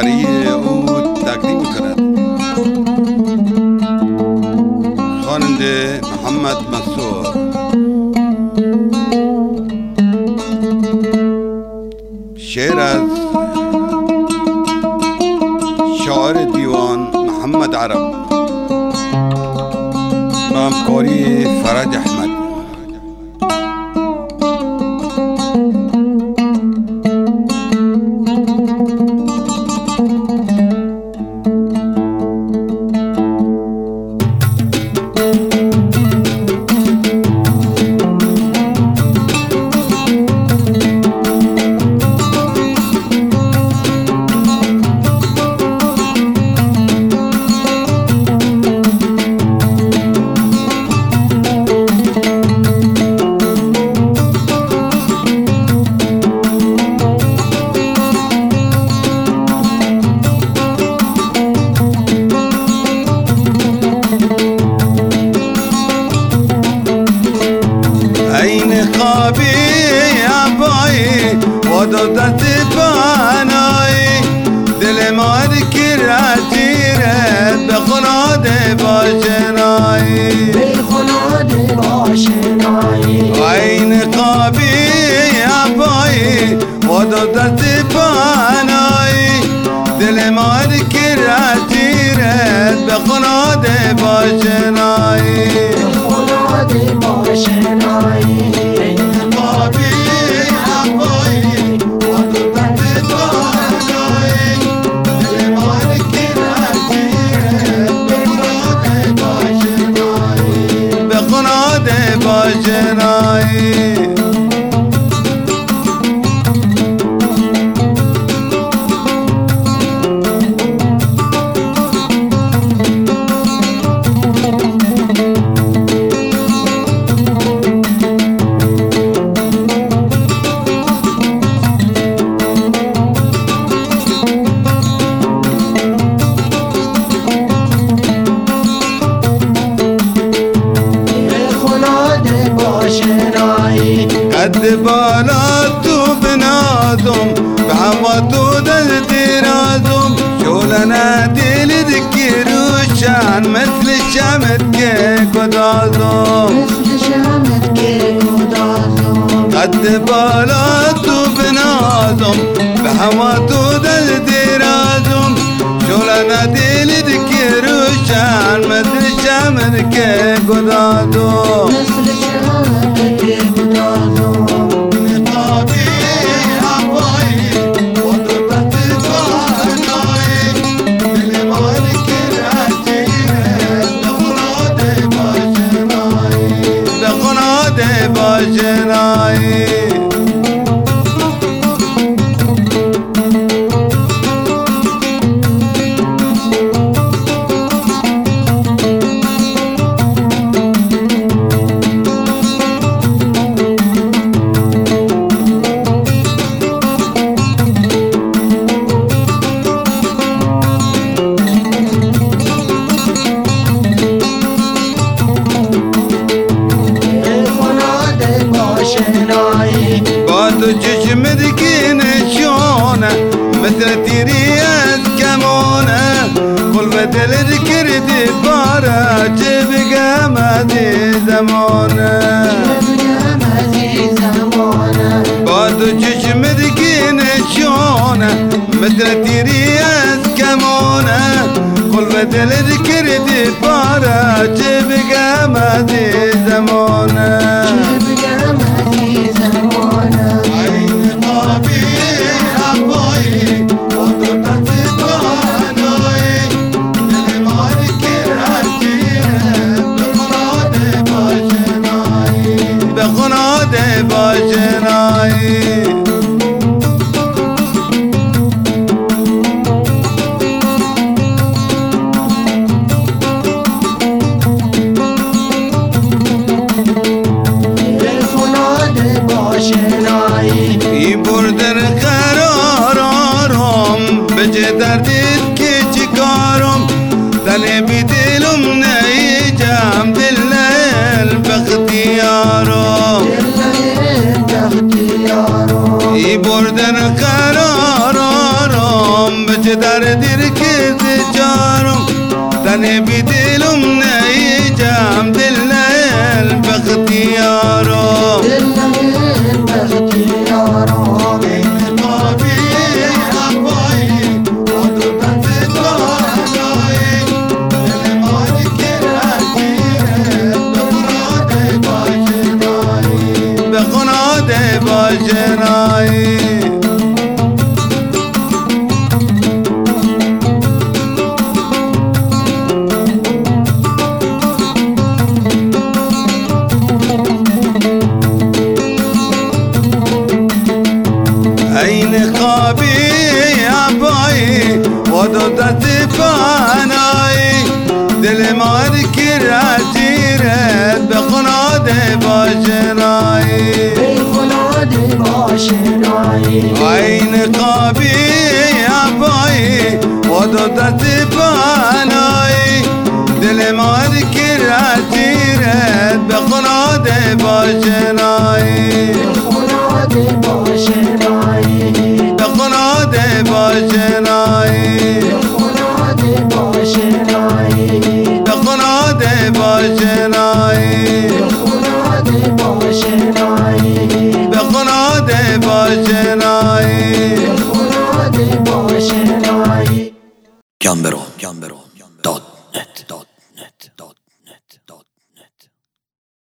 برای او تقدیم می‌کند. خواننده محمد منصور. شعر از شاعر دیوان محمد عرب با همکاری فرج احمد. خوابی عبایی و دادت بانایی دل مار کراتیره به خناد باشنایی به خناد باشنایی عین خوابی عبایی و دادت بانایی دل مار کراتیره به خناد باشنایی به خناد باشنایی باجنایی قد بالا تو بنازم به هوا تو دل درازم شولنا دل ذكر وشان مثل شمت که گدازم مثل شمت که گدازم قد بالا تو بنازم به هوا تو دل درازم شولنا دل ذكر وشان مثل شمت که گدازم مثل شمت که گدازم باجنایی با تو چشم دیگه نشونه مثل تیری از کمونه قلب دل کردی باره چه بگم از این زمانه با تو چشم دیگه نشونه مثل تیری از کمونه قلب دل کردی باره چه بگم از این زمانه باجنایی ای بردن قرارم بجه دردید که چیکارم تنه بی دلم نیجم دل بختیارم ای بردن قرارم بجه در دل بختیارم این قابی عبایی خود دست بالایی دل ماری که رجیره به خناد باشنایی این خوابی عبایی خود دست پانایی دل ماری که رجیرد به خناد باشنایی ای خناد باشنایی این خوابی عبایی خود دست پانایی دل ماری که رجیرد به خناد باشنایی